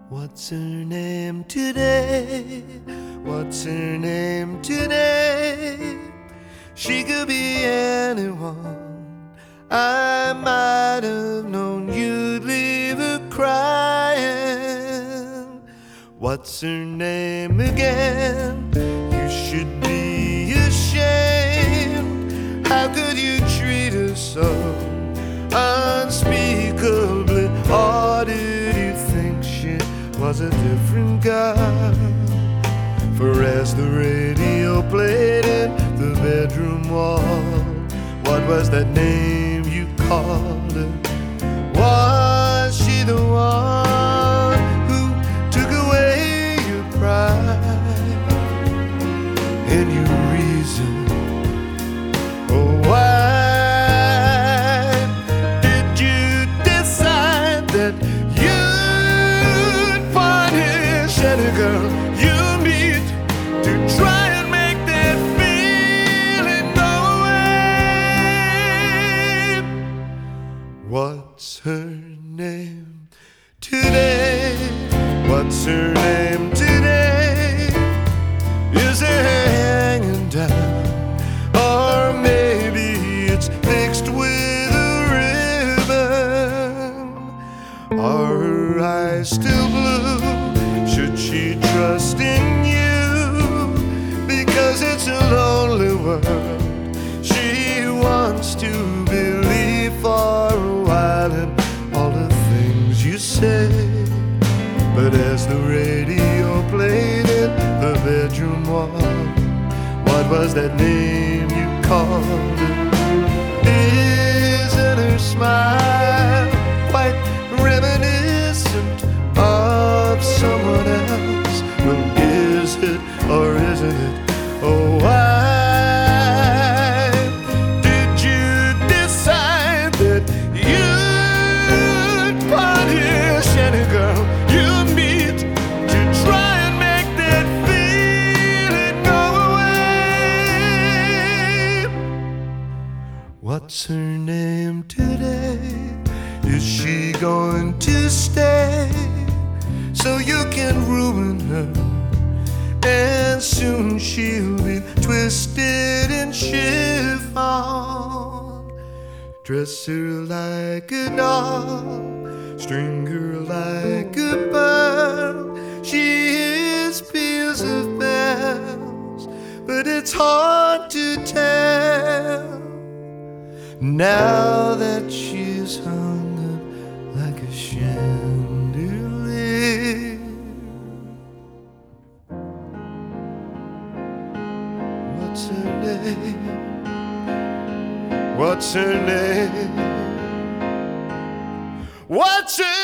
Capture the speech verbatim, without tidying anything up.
What's her name today? What's her name today? She could be anyone. I might have known you'd leave her crying. What's her name again? You should be ashamed. How could you treat her so unspeakably? Or did you think she was a different girl? For as the radio played in the bedroom wall, what was that name you called her? Was she the one who took away your pride and your reason? Oh, why did you decide that you'd punish any girl you meet to try and make that feeling go away? What's her name today? What's her name today? Is her hair hanging down? Or maybe it's mixed with a ribbon? Are her eyes still blue? Should she trust in you? Because it's a lonely world. She wants to believe for a while in all the things you say. But as the radio played in the bedroom wall, what was that name you called her? Isn't her smile quite reminiscent of someone else? Well, is it or isn't it? Oh, why did you decide that you'd punish any girl you meet to try and make that feeling go away? What's her name today? Is she going to stay so you can ruin her? And soon she'll be twisted in chiffon. Dress her like a doll, string her like a pearl. She hears peals of bells, but it's hard to tell now that she's hung up like a chandelier. What's her name? What's her name? What's her